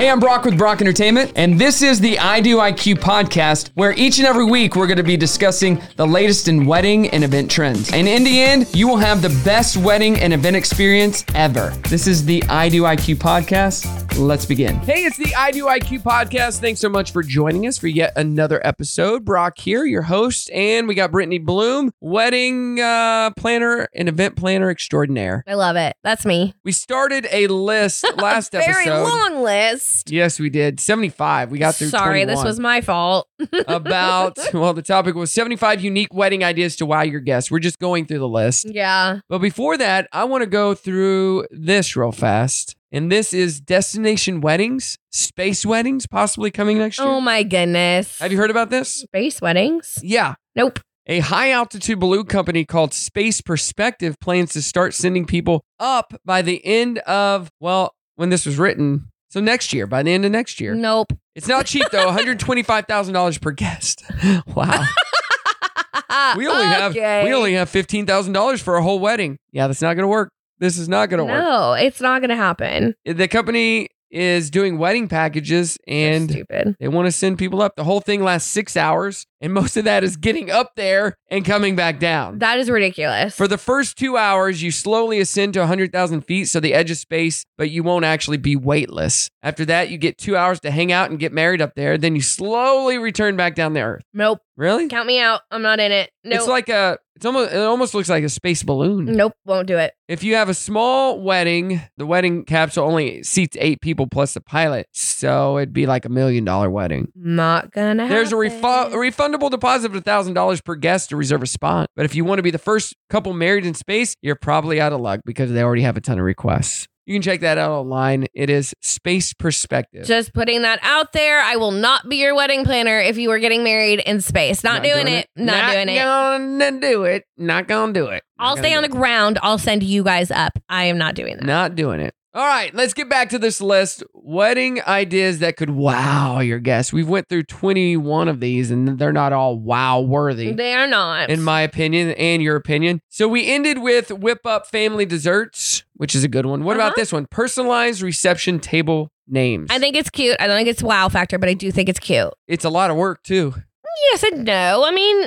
Hey, I'm Brock with Brock Entertainment, and this is the I Do IQ podcast, where each and every week we're going to be discussing the latest in wedding and event trends. And in the end, you will have the best wedding and event experience ever. This is the I Do IQ podcast. Let's begin. Hey, it's the I Do IQ podcast. Thanks so much for joining us for yet another episode. Brock here, your host, and we got Brittany Bloom, wedding planner and event planner extraordinaire. I love it. That's me. We started a list last Very episode. long list. Yes, we did. 75. We got through 21. This was my fault. The topic was 75 unique wedding ideas to wow your guests. We're just going through the list. Yeah. But before that, I want to go through this real fast. And this is destination weddings, space weddings, possibly coming next year. Oh my goodness. Have you heard about this? Space weddings? Yeah. Nope. A high-altitude balloon company called Space Perspective plans to start sending people up by the end of, when this was written, so next year, by the end of next year. Nope. It's not cheap, though. $125,000 per guest. Wow. We only have $15,000 for a whole wedding. Yeah, that's not going to work. This is not going to work. No, it's not going to happen. The company is doing wedding packages, and stupid. They want to send people up. The whole thing lasts 6 hours, and most of that is getting up there and coming back down. That is ridiculous. For the first 2 hours, you slowly ascend to 100,000 feet, so the edge of space, but you won't actually be weightless. After that, you get 2 hours to hang out and get married up there. Then you slowly return back down to Earth. Nope. Really? Count me out. I'm not in it. Nope. It's like it almost looks like a space balloon. Nope. Won't do it. If you have a small wedding, the wedding capsule only seats 8 people plus the pilot. So it'd be like $1 million wedding. Not gonna happen. There's a refundable deposit of $1,000 per guest to reserve a spot. But if you want to be the first couple married in space, you're probably out of luck because they already have a ton of requests. You can check that out online. It is Space Perspective. Just putting that out there. I will not be your wedding planner if you are getting married in space. Not doing it. Not doing it. Not gonna do it. I'll stay on the ground. I'll send you guys up. I am not doing that. Not doing it. All right, let's get back to this list. Wedding ideas that could wow your guests. We've went through 21 of these, and they're not all wow-worthy. They are not. In my opinion and your opinion. So we ended with whip up family desserts, which is a good one. What about this one? Personalized reception table names. I think it's cute. I don't think it's wow factor, but I do think it's cute. It's a lot of work, too. Yes and no. I mean,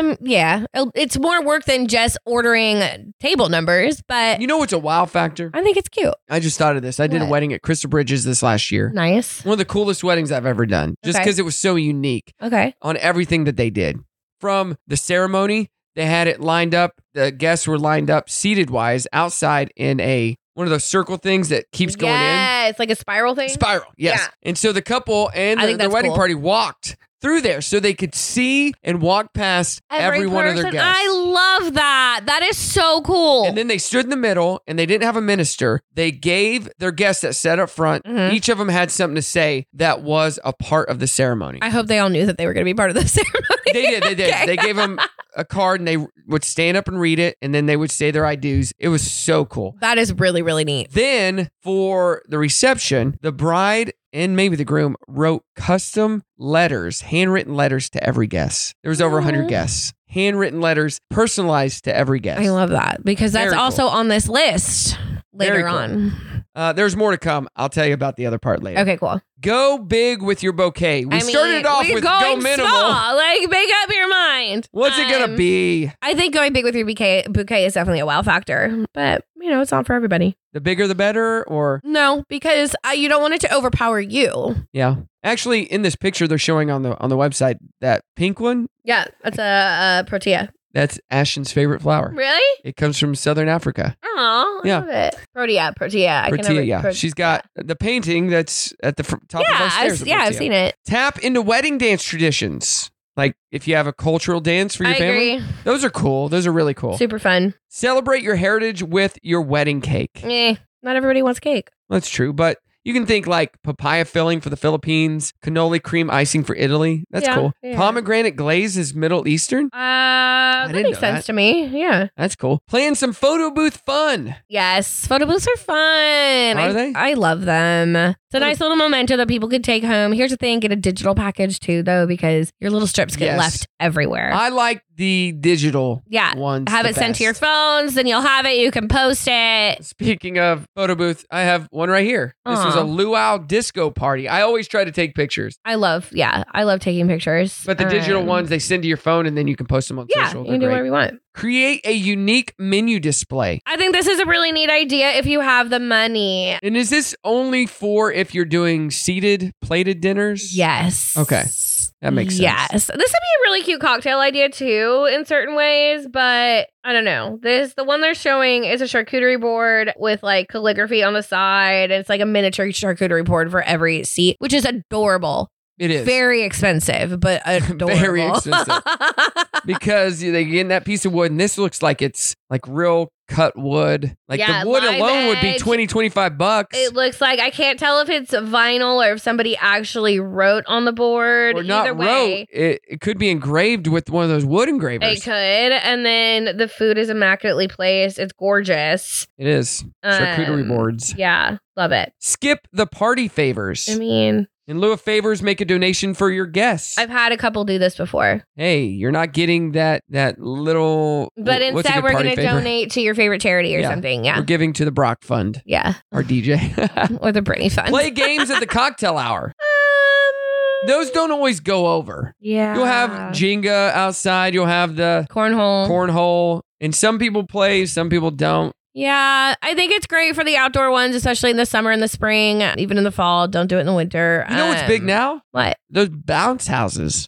it's more work than just ordering table numbers, but you know what's a wow factor? I think it's cute. I just thought of this. I did a wedding at Crystal Bridges this last year. Nice. One of the coolest weddings I've ever done, just because it was so unique. Okay. On everything that they did. From the ceremony, they had it lined up. The guests were lined up seated wise outside in one of those circle things that keeps going in. Yeah, it's like a spiral thing. Spiral, yes. Yeah. And so the couple and the wedding party walked through there so they could see and walk past every one of their guests. I love that. That is so cool. And then they stood in the middle and they didn't have a minister. They gave their guests that sat up front, each of them had something to say that was a part of the ceremony. I hope they all knew that they were going to be part of the ceremony. They did. Okay. They gave them a card and they would stand up and read it, and then they would say their I do's. It was so cool. That is really, really neat. Then for the reception, the bride and maybe the groom wrote custom letters, handwritten letters to every guest. There was over 100 guests. Handwritten letters personalized to every guest. I love that because that's also on this list later on. There's more to come. I'll tell you about the other part later. Okay, cool. Go big with your bouquet. We started off with go minimal. Small, like make up your mind. What's it going to be? I think going big with your bouquet is definitely a wow factor, but it's not for everybody. The bigger the better, or? No, because you don't want it to overpower you. Yeah. Actually, in this picture they're showing on the website, that pink one. Yeah, that's a protea. That's Ashton's favorite flower. Really? It comes from Southern Africa. Oh, I love it. Protea. Protea. She's got the painting that's at the top of our stairs. I've seen it. Tap into wedding dance traditions. Like if you have a cultural dance for your family. Agree. Those are cool. Those are really cool. Super fun. Celebrate your heritage with your wedding cake. Not everybody wants cake. That's true, but you can think like papaya filling for the Philippines, cannoli cream icing for Italy. That's cool. Yeah. Pomegranate glaze is Middle Eastern. That makes sense to me. Yeah. That's cool. Playing some photo booth fun. Yes. Photo booths are fun. Are they? I love them. It's a nice little memento that people could take home. Here's the thing. Get a digital package too, though, because your little strips get left everywhere. I like the digital ones. Have it sent to your phones, then you'll have it. You can post it. Speaking of photo booth, I have one right here. This was was a luau disco party. I always try to take pictures. I love taking pictures. But the digital ones, they send to your phone and then you can post them on social. You can do whatever you want. Create a unique menu display. I think this is a really neat idea if you have the money. And is this only for if you're doing seated, plated dinners? Yes. Okay. That makes sense. Yes. This would be a really cute cocktail idea too in certain ways, but I don't know. The one they're showing is a charcuterie board with like calligraphy on the side. It's like a miniature charcuterie board for every seat, which is adorable. It is. Very expensive, but adorable. Very expensive. Because they get in that piece of wood, and this looks like it's like real cut wood. Like the wood alone would be $20-$25. It looks like, I can't tell if it's vinyl or if somebody actually wrote on the board. Or not wrote. It could be engraved with one of those wood engravers. It could. And then the food is immaculately placed. It's gorgeous. It is. Charcuterie boards. Yeah. Love it. Skip the party favors. I mean, in lieu of favors, make a donation for your guests. I've had a couple do this before. Hey, you're not getting that little... But instead, we're going to donate to your favorite charity or something. Yeah. We're giving to the Brock Fund. Yeah. Our DJ. Or the Britney Fund. Play games at the cocktail hour. Those don't always go over. Yeah. You'll have Jenga outside. You'll have the... Cornhole. And some people play, some people don't. Yeah, I think it's great for the outdoor ones, especially in the summer and the spring, even in the fall. Don't do it in the winter. You know what's big now? What? Those bounce houses.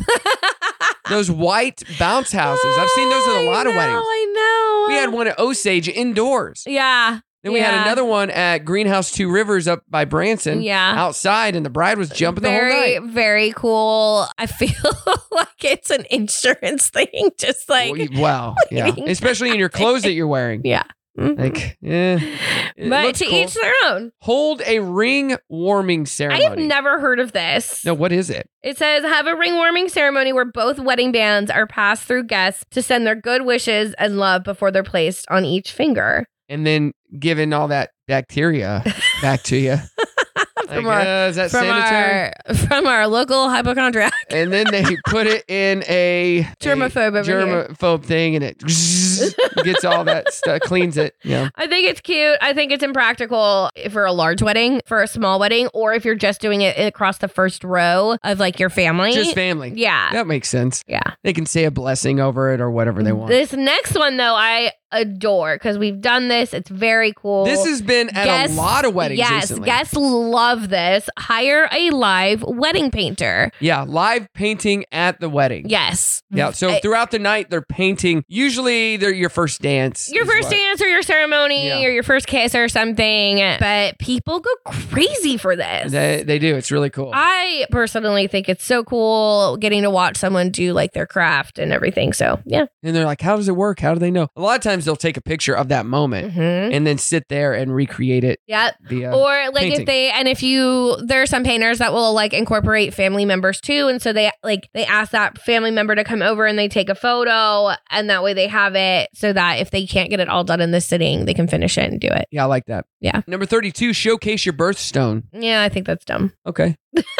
Those white bounce houses. I've seen those at a lot of weddings. I know. We had one at Osage indoors. Yeah. Then we had another one at Greenhouse 2 Rivers up by Branson. Yeah. Outside, and the bride was jumping the whole night. Very cool. I feel like it's an insurance thing. Just like... Wow. Yeah. Especially in your clothes that you're wearing. Yeah. Like, yeah. But to each their own. Hold a ring warming ceremony. I have never heard of this. No, what is it? It says, have a ring warming ceremony where both wedding bands are passed through guests to send their good wishes and love before they're placed on each finger. And then giving all that bacteria back to you. Is that sanitary? From our local hypochondriac. And then they put it in a germaphobe thing, and it gets all that stuff, cleans it. Yeah. I think it's cute. I think it's impractical for a large wedding, for a small wedding, or if you're just doing it across the first row of like your family. Just family. Yeah. That makes sense. Yeah. They can say a blessing over it or whatever they want. This next one, though, I adore because we've done this. It's very cool. This has been at a lot of weddings recently. Guests love this. Hire a live wedding painter. Yeah, live painting at the wedding. Yes. Yeah, so throughout the night, they're painting. Usually, they're your first dance. Your first dance or your ceremony or your first kiss or something. But people go crazy for this. They do. It's really cool. I personally think it's so cool getting to watch someone do like their craft and everything. So, yeah. And they're like, how does it work? How do they know? A lot of times they'll take a picture of that moment and then sit there and recreate it. Yep. Or like painting. there are some painters that will like incorporate family members too. And so they ask that family member to come over and they take a photo, and that way they have it so that if they can't get it all done in this sitting, they can finish it and do it. Yeah, I like that. Yeah. Number 32, showcase your birthstone. Yeah, I think that's dumb. Okay.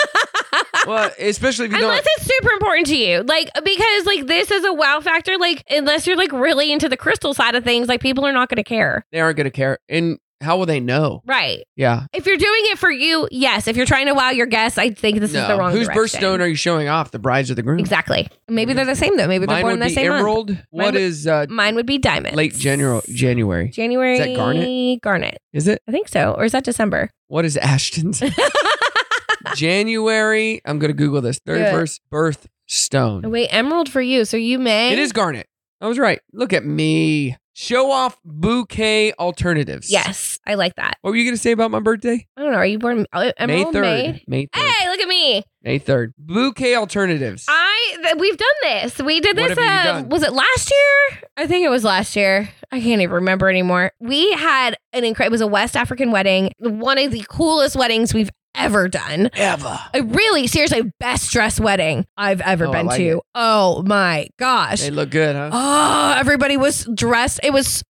Well, especially if you unless it's super important to you, like, because like this is a wow factor. Like, unless you're like really into the crystal side of things, like people are not going to care. They aren't going to care. And how will they know? Right. Yeah. If you're doing it for you, yes. If you're trying to wow your guests, I think this is the wrong Whose direction. birthstone are you showing off? The brides or the groom? Exactly. Maybe they're the same though. Maybe they're born in the same emerald. month. What is mine would be diamond. Late January. January. Is that garnet? Garnet. Is it? I think so. Or is that December? What is Ashton's? January. I'm going to Google this. 31st birthstone. Oh, wait, emerald for you. So you may. It is garnet. I was right. Look at me. Show off bouquet alternatives. Yes, I like that. What were you going to say about my birthday? I don't know. Are you born emerald? May 3rd. Hey, look at me. May 3rd. Bouquet alternatives. We've done this. We did this. What have you done? Was it last year? I think it was last year. I can't even remember anymore. We had it was a West African wedding. One of the coolest weddings we've ever done. Ever. Seriously, best dressed wedding I've ever been to. Oh my gosh. They look good, huh? Oh, everybody was dressed. It was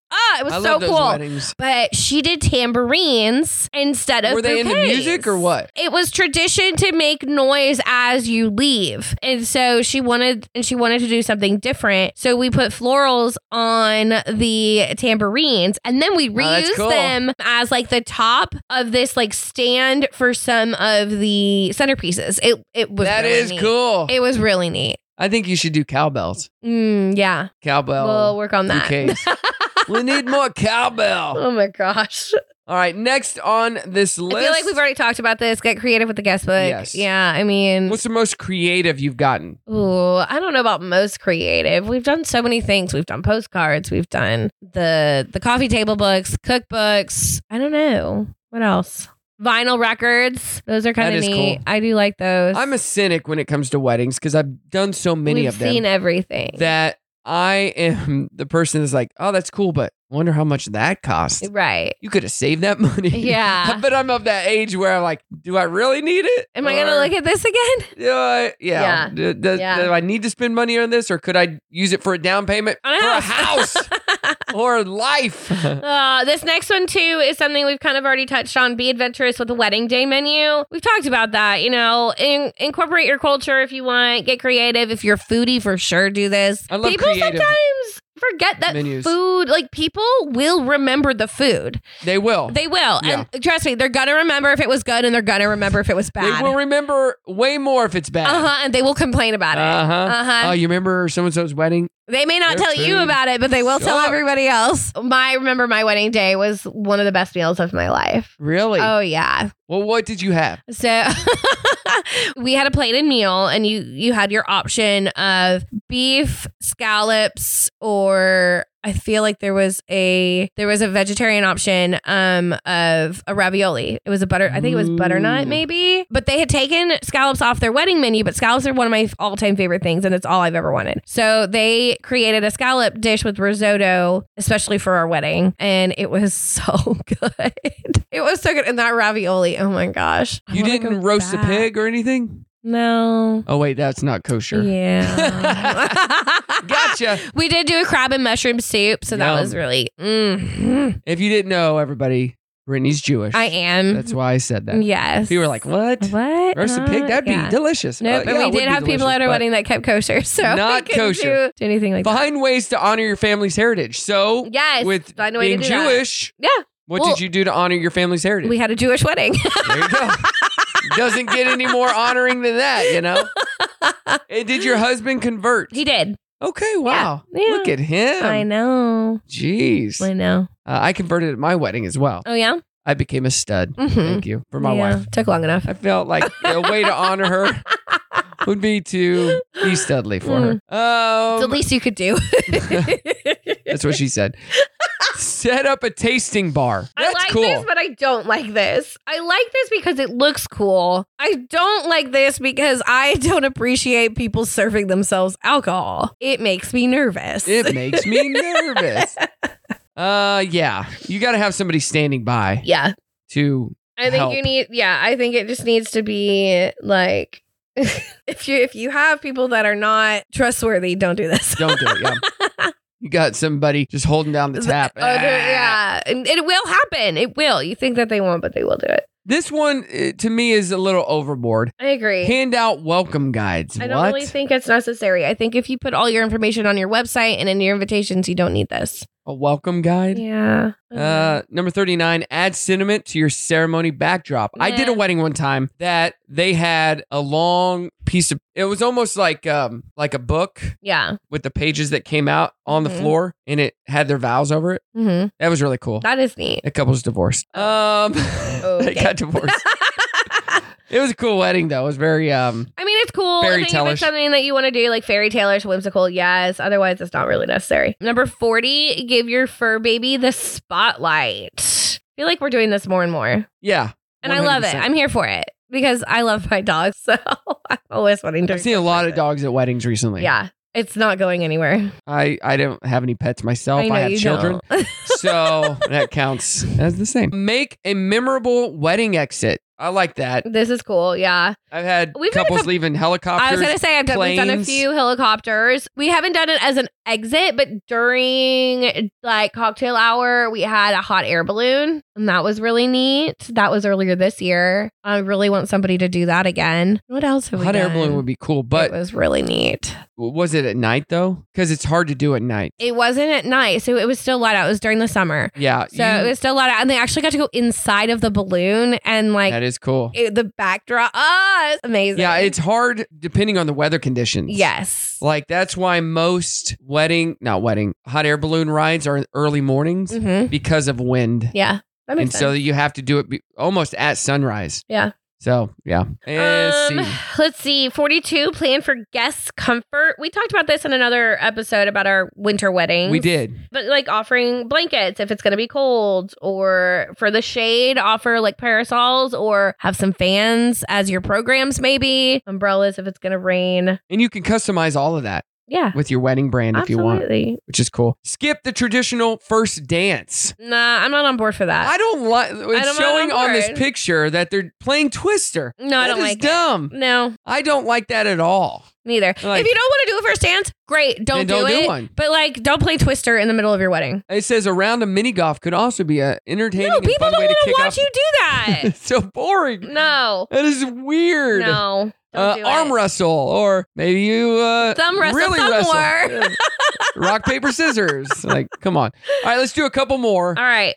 It was I so love those cool. weddings. But she did tambourines instead of Were they into bouquets. music or what? It was tradition to make noise as you leave. And so she wanted to do something different. So we put florals on the tambourines and then we that's reused cool. them as like the top of this like stand for some of the centerpieces. It was That really is neat. cool. It was really neat. I think you should do cowbells. Yeah. Cowbell. We'll work on that. bouquets. We need more cowbell. Oh my gosh. All right, next on this list. I feel like we've already talked about this. Get creative with the guest book. Yes. Yeah, I mean, What's the most creative you've gotten? ooh, I don't know about most creative. We've done so many things. We've done postcards. We've done the coffee table books, cookbooks. I don't know. What else? Vinyl records. Those are kind That of is neat. cool. I do like those. I'm a cynic when it comes to weddings because I've done so many We've of them seen everything. that I am the person that's like, oh, that's cool, but I wonder how much that cost. Right. You could have saved that money. Yeah. But I'm of that age where I'm like, do I really need it? Am I going to look at this again? Yeah. Yeah. Do I need to spend money on this or could I use it for a down payment On a for a house. house or life? This next one too is something we've kind of already touched on. Be adventurous with the wedding day menu. We've talked about that. You know, incorporate your culture if you want. Get creative. If you're a foodie, for sure, do this. I love People creative sometimes forget that menus. food. Like people will remember the food. They will. They will, Yeah. and trust me, they're gonna remember if it was good, and they're gonna remember if it was bad. They will remember way more if it's bad. And they will complain about it. Oh, you remember so-and-so's wedding? They may not Their tell you food about it, but they will tell sucked. everybody else. I remember my wedding day was one of the best meals of my life. Really? Oh yeah. Well, what did you have? So we had a plated meal and you had your option of beef, scallops, or I feel like there was a vegetarian option of a ravioli. It was I think it was butternut Ooh. maybe. But they had taken scallops off their wedding menu, but scallops are one of my all-time favorite things and it's all I've ever wanted. So they created a scallop dish with risotto, especially for our wedding, and it was so good. It was so good. And that ravioli, oh my gosh. I You wanna didn't go roast back. a pig or anything? No. Oh, wait, that's not kosher. Yeah. Gotcha. We did do a crab and mushroom soup, so that Yum. was really. If you didn't know, everybody, Brittany's Jewish. I am. That's why I said that. Yes. People were like, what? What? Roast a pig? That'd Yeah. be delicious. Nope. Yeah, And it we would did be have people delicious, at our but wedding that kept kosher, so Not we couldn't kosher. do anything like that. Find ways to honor your family's heritage. So, Yes. with find a way being to do that. Jewish, Yeah. what Well, did you do to honor your family's heritage? We had a Jewish wedding. There you go. Doesn't get any more honoring than that, you know? And did your husband convert? He did. Okay, wow. Yeah. Look at him. I know. Jeez. I know. I converted at my wedding as well. Oh, yeah? I became a stud. Mhm. Thank you for my Yeah, wife. Took long enough. I felt like a way to honor her would be to be studly for her. It's the least you could do. That's what she said. Set up a tasting bar. That's I like cool. this, but I don't like this. I like this because it looks cool. I don't like this because I don't appreciate people serving themselves alcohol. It makes me nervous. It makes me nervous. Yeah. You got to have somebody standing by Yeah. to I think help. you need, I think it just needs to be like, if you have people that are not trustworthy, don't do this. Don't do it. Yeah. You got somebody just holding down the tap. Yeah. And it will happen. It will. You think that they won't, but they will do it. This one, to me, is a little overboard. I agree. Hand out welcome guides. I don't really think it's necessary. I think if you put all your information on your website and in your invitations, you don't need this. A welcome guide? Yeah. Number 39, add sentiment to your ceremony backdrop. I did a Nah. wedding one time that they had a long piece of, it was almost like a book Yeah. with the pages that came out on the Mhm. floor and it had their vows over it. Mm-hmm. That was really cool. That is neat. The couple's divorced. They got divorced. It was a cool wedding though. It was very I mean, it's cool. I Fairy think if tale-ish. it's something that you want to do, like fairy tale-ish, whimsical, yes. Otherwise, it's not really necessary. Number 40, give your fur baby the spotlight. I feel like we're doing this more and more. yeah. And I love it. 100%. I'm here for it because I love my dogs. So I'm always wanting to. I've seen a lot of dogs at weddings recently. Yeah. It's not going anywhere. I don't have any pets myself. I know I have you children. don't. So that counts as the same. Make a memorable wedding exit. I like that. This is cool. Yeah. I've had We've done couples leaving helicopters. I was going to say, we've done a few helicopters. We haven't done it as an exit, but during like cocktail hour, we had a hot air balloon, and that was really neat. That was earlier this year. I really want somebody to do that again. What else have we done? Hot air balloon would be cool, but it was really neat. Was it at night though? Because it's hard to do at night. It wasn't at night, so it was still light out. It was during the summer. Yeah. So it was still light out, and they actually got to go inside of the balloon and like that is cool. The backdrop. It's amazing. Yeah, it's hard depending on the weather conditions. Yes. Like that's why most hot air balloon rides are early mornings because of wind. Yeah. That makes sense. So you have to do it almost at sunrise. Yeah. So, yeah. Let's see. 42, plan for guests' comfort. We talked about this in another episode about our winter weddings. We did. But like offering blankets if it's going to be cold, or for the shade, offer like parasols, or have some fans as your programs maybe. Umbrellas if it's going to rain. And you can customize all of that. Yeah. With your wedding brand if you want. Which is cool. Skip the traditional first dance. Nah, I'm not on board for that. I don't like it's showing on this picture that they're playing Twister. No, I don't like dumb. It. No. I don't like that at all. Neither. Like, if you don't want to do a first dance, great. Don't do it. One. But like, don't play Twister in the middle of your wedding. It says a round of mini golf could also be a entertaining and fun way to kick off. No, people don't want to watch you do that. It's so boring. No. That is weird. No. Arm wrestle, or maybe you thumb wrestle really wrestle. Yeah. Rock, paper, scissors. Like, come on. All right, let's do a couple more. All right.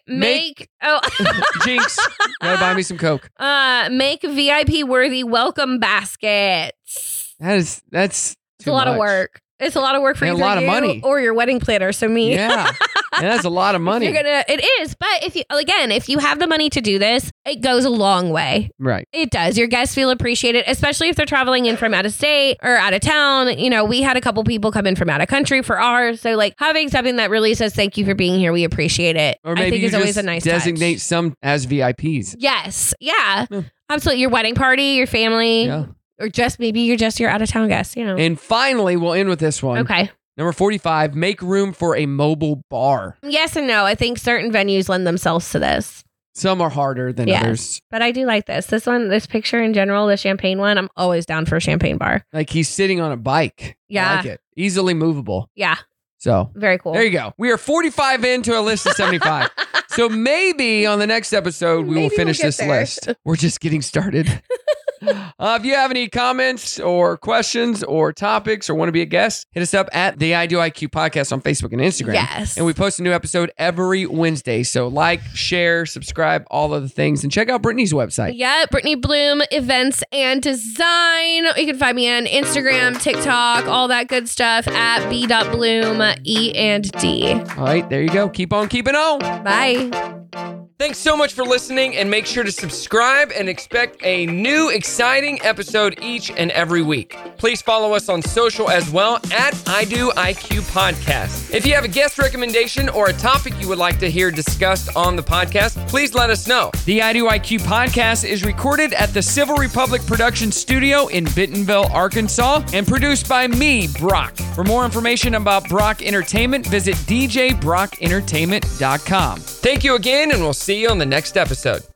Jinx. Gotta buy me some Coke. Make VIP worthy welcome baskets. That's a lot of work. It's a lot of work for a lot of money, or your wedding planner. So me, yeah, and that's a lot of money. It is, but if you have the money to do this, it goes a long way. Right, it does. Your guests feel appreciated, especially if they're traveling in from out of state or out of town. You know, we had a couple people come in from out of country for ours, so like having something that really says thank you for being here, we appreciate it. Or maybe I think you is always a nice designate touch. Some as VIPs. Yes, yeah, absolutely. Your wedding party, your family, or just maybe you're just your out of town guest. You know. And finally, we'll end with this one. Okay. Number 45, make room for a mobile bar. Yes and no. I think certain venues lend themselves to this. Some are harder than others. But I do like this. This picture in general, the champagne one, I'm always down for a champagne bar. Like he's sitting on a bike. Yeah. I like it. Easily movable. Yeah. So very cool. There you go. We are 45 into a list of 75. So maybe on the next episode, we will finish this list. We're just getting started. If you have any comments or questions or topics or want to be a guest, hit us up at the I Do IQ podcast on Facebook and Instagram. Yes. And we post a new episode every Wednesday. So like, share, subscribe, all of the things. And check out Brittany's website. Yeah, Brittany Bloom Events and Design. You can find me on Instagram, TikTok, all that good stuff at b.bloom, E&D. All right, there you go. Keep on keeping on. Bye. Thanks so much for listening, and make sure to subscribe and expect a new exciting episode each and every week. Please follow us on social as well at I Do IQ Podcast. If you have a guest recommendation or a topic you would like to hear discussed on the podcast, please let us know. The I Do IQ Podcast is recorded at the Civil Republic Production Studio in Bentonville, Arkansas, and produced by me, Brock. For more information about Brock Entertainment, visit djbrockentertainment.com. Thank you again, and we'll see you on the next episode.